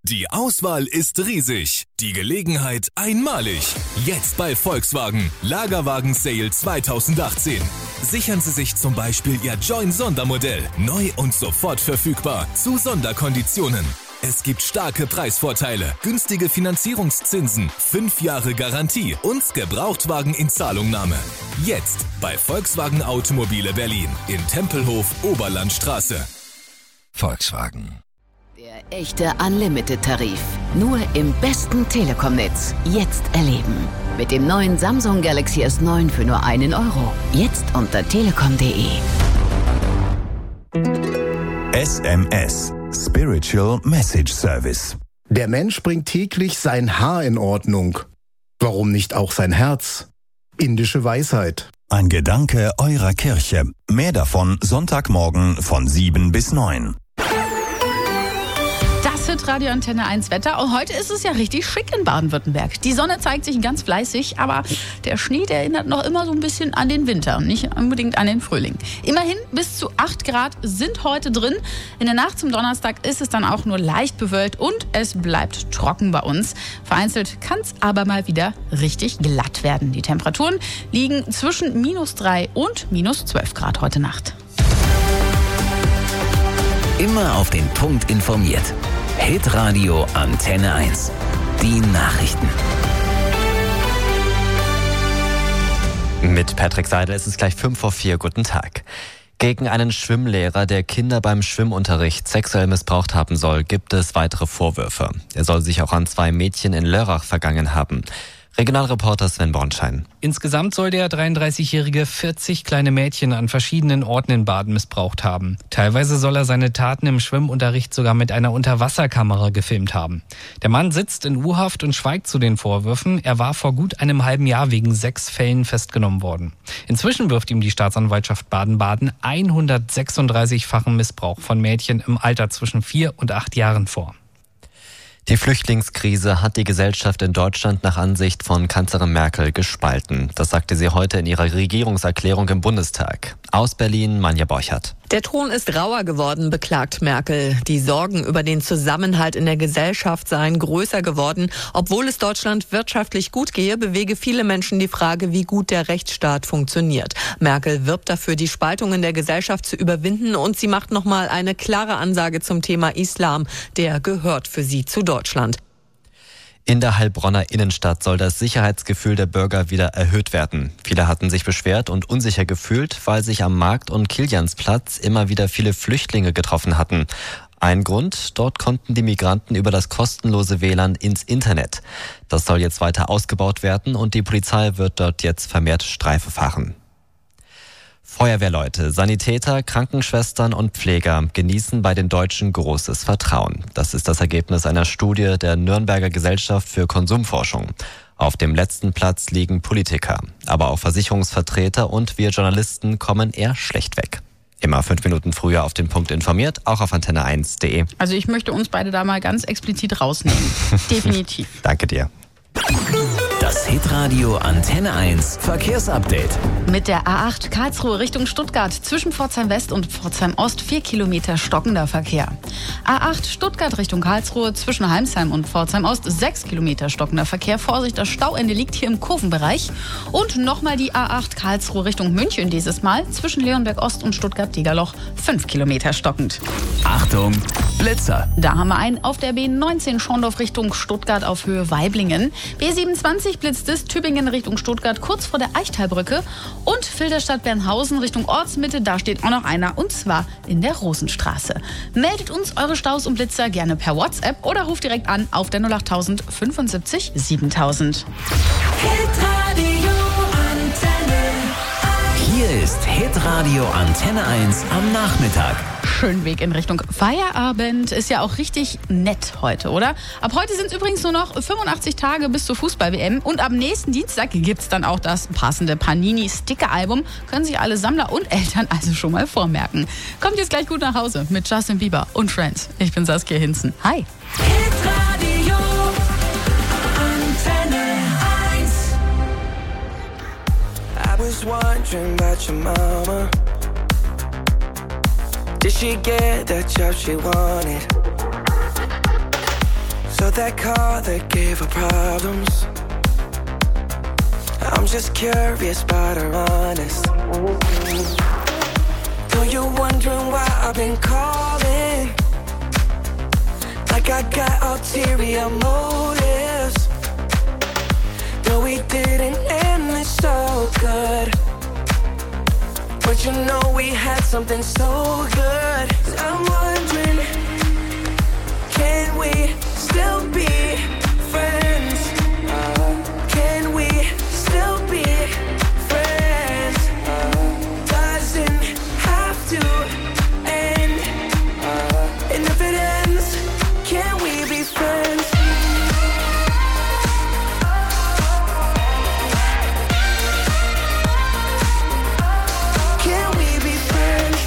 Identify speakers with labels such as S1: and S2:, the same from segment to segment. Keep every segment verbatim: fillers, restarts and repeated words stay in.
S1: Die Auswahl ist riesig, die Gelegenheit einmalig. Jetzt bei Volkswagen, Lagerwagen Sale zwanzig achtzehn. Sichern Sie sich zum Beispiel Ihr Join Sondermodell, neu und sofort verfügbar, zu Sonderkonditionen. Es gibt starke Preisvorteile, günstige Finanzierungszinsen, fünf Jahre Garantie und Gebrauchtwagen in Zahlungnahme. Jetzt bei Volkswagen Automobile Berlin in Tempelhof Oberlandstraße.
S2: Volkswagen.
S3: Der echte Unlimited-Tarif. Nur im besten Telekom-Netz. Jetzt erleben. Mit dem neuen Samsung Galaxy S neun für nur einen Euro. Jetzt unter telekom punkt de.
S2: S M S. Spiritual Message Service.
S4: Der Mensch bringt täglich sein Haar in Ordnung. Warum nicht auch sein Herz? Indische Weisheit.
S2: Ein Gedanke eurer Kirche. Mehr davon Sonntagmorgen von sieben bis neun.
S5: Radio Antenne eins Wetter. Und heute ist es ja richtig schick in Baden-Württemberg. Die Sonne zeigt sich ganz fleißig, aber der Schnee, der erinnert noch immer so ein bisschen an den Winter, nicht unbedingt an den Frühling. Immerhin bis zu acht Grad sind heute drin. In der Nacht zum Donnerstag ist es dann auch nur leicht bewölkt und es bleibt trocken bei uns. Vereinzelt kann es aber mal wieder richtig glatt werden. Die Temperaturen liegen zwischen minus drei und minus zwölf Grad heute Nacht.
S6: Immer auf den Punkt informiert. Hitradio Antenne eins. Die Nachrichten.
S7: Mit Patrick Seidel ist es gleich fünf vor vier. Guten Tag. Gegen einen Schwimmlehrer, der Kinder beim Schwimmunterricht sexuell missbraucht haben soll, gibt es weitere Vorwürfe. Er soll sich auch an zwei Mädchen in Lörrach vergangen haben. Regionalreporter Sven Bornschein.
S8: Insgesamt soll der dreiunddreißigjährige vierzig kleine Mädchen an verschiedenen Orten in Baden missbraucht haben. Teilweise soll er seine Taten im Schwimmunterricht sogar mit einer Unterwasserkamera gefilmt haben. Der Mann sitzt in U-Haft und schweigt zu den Vorwürfen. Er war vor gut einem halben Jahr wegen sechs Fällen festgenommen worden. Inzwischen wirft ihm die Staatsanwaltschaft Baden-Baden hundertsechsunddreißig-fachen Missbrauch von Mädchen im Alter zwischen vier und acht Jahren vor.
S7: Die Flüchtlingskrise hat die Gesellschaft in Deutschland nach Ansicht von Kanzlerin Merkel gespalten. Das sagte sie heute in ihrer Regierungserklärung im Bundestag. Aus Berlin, Manja Borchert.
S9: Der Ton ist rauer geworden, beklagt Merkel. Die Sorgen über den Zusammenhalt in der Gesellschaft seien größer geworden. Obwohl es Deutschland wirtschaftlich gut gehe, bewege viele Menschen die Frage, wie gut der Rechtsstaat funktioniert. Merkel wirbt dafür, die Spaltung in der Gesellschaft zu überwinden, und sie macht nochmal eine klare Ansage zum Thema Islam. Der gehört für sie zu Deutschland.
S7: In der Heilbronner Innenstadt soll das Sicherheitsgefühl der Bürger wieder erhöht werden. Viele hatten sich beschwert und unsicher gefühlt, weil sich am Markt- und Kiliansplatz immer wieder viele Flüchtlinge getroffen hatten. Ein Grund, dort konnten die Migranten über das kostenlose W L A N ins Internet. Das soll jetzt weiter ausgebaut werden und die Polizei wird dort jetzt vermehrt Streife fahren. Feuerwehrleute, Sanitäter, Krankenschwestern und Pfleger genießen bei den Deutschen großes Vertrauen. Das ist das Ergebnis einer Studie der Nürnberger Gesellschaft für Konsumforschung. Auf dem letzten Platz liegen Politiker, aber auch Versicherungsvertreter und wir Journalisten kommen eher schlecht weg. Immer fünf Minuten früher auf den Punkt informiert, auch auf antenne eins punkt de.
S5: Also ich möchte uns beide da mal ganz explizit rausnehmen. Definitiv.
S7: Danke dir.
S6: Das Hitradio Antenne eins Verkehrsupdate.
S5: Mit der A acht Karlsruhe Richtung Stuttgart zwischen Pforzheim West und Pforzheim Ost vier Kilometer stockender Verkehr. A acht Stuttgart Richtung Karlsruhe zwischen Heimsheim und Pforzheim Ost sechs Kilometer stockender Verkehr. Vorsicht, das Stauende liegt hier im Kurvenbereich. Und nochmal die A acht Karlsruhe Richtung München dieses Mal zwischen Leonberg Ost und Stuttgart-Degerloch fünf Kilometer stockend.
S6: Achtung, Blitzer.
S5: Da haben wir einen auf der B neunzehn Schorndorf Richtung Stuttgart auf Höhe Weiblingen. B siebenundzwanzig blitzt es Tübingen Richtung Stuttgart kurz vor der Eichtalbrücke. Und Filderstadt-Bernhausen Richtung Ortsmitte, da steht auch noch einer, und zwar in der Rosenstraße. Meldet uns eure Staus und Blitzer gerne per WhatsApp oder ruft direkt an auf der null acht null null fünfundsiebzig siebentausend.
S6: Hier ist Hitradio Antenne eins am Nachmittag.
S5: Schönen Weg in Richtung Feierabend. Ist ja auch richtig nett heute, oder? Ab heute sind es übrigens nur noch fünfundachtzig Tage bis zur Fußball-W M. Und am nächsten Dienstag gibt es dann auch das passende Panini-Sticker-Album. Können sich alle Sammler und Eltern also schon mal vormerken. Kommt jetzt gleich gut nach Hause mit Justin Bieber und Friends. Ich bin Saskia Hinzen. Hi.
S10: Hitradio Antenne eins. I was wondering about your mama. Did she get the job she wanted? So that car that gave her problems, I'm just curious about her honest. Though you're wondering why I've been calling, like I got ulterior motives. No, we didn't end this so good, but you know we had something so good. I'm wondering, can we still be friends? Uh, can we still be friends? Uh, doesn't have to end. Uh, and if it ends, can we be friends? Can we be friends?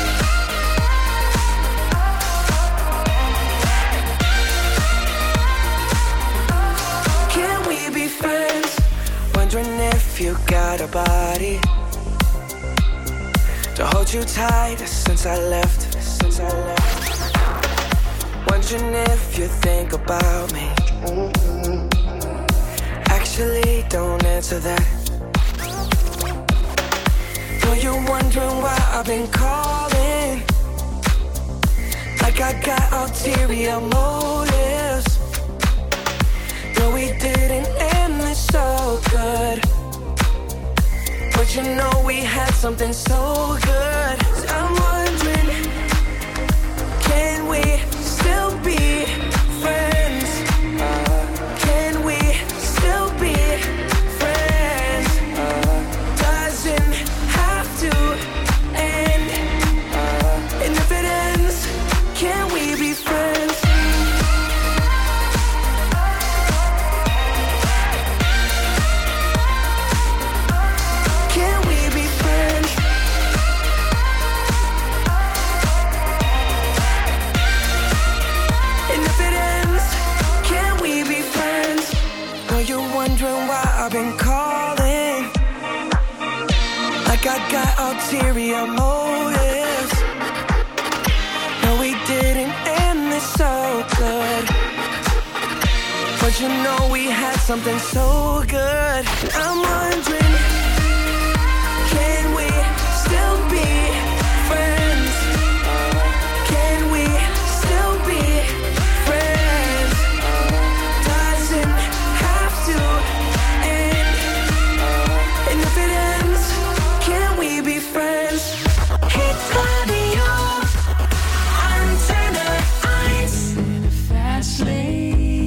S10: Can we be friends? Wondering if you got a body to hold you tight since I left, since I left. Wondering if you think about me. Actually, don't answer that. Though you're wondering why I've been calling, like I got ulterior motives. No, we didn't end this so good, but you know we had something so good. I'm wondering, can we still be friends? Uh, can we still be friends? Uh, doesn't have to end. Uh, and if it ends, can we be friends? Can we be friends? And if it ends, can we be friends? Are you wondering why I've been calling, like I got ulterior motives? No, we didn't end this so good, but you know we had something so good. I'm wondering, can we still be friends? Can we still be friends? Doesn't have to end. And if it ends, can we be friends? Hit Radio Antenne eins. In a fast lane.